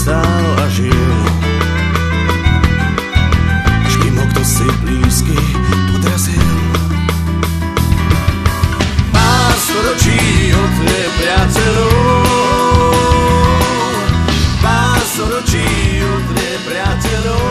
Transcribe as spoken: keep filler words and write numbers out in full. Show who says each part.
Speaker 1: stál a žil. Až kým ho kto si blízky podrazil. Pár storočí od nepriateľov, pár storočí od nepriateľov.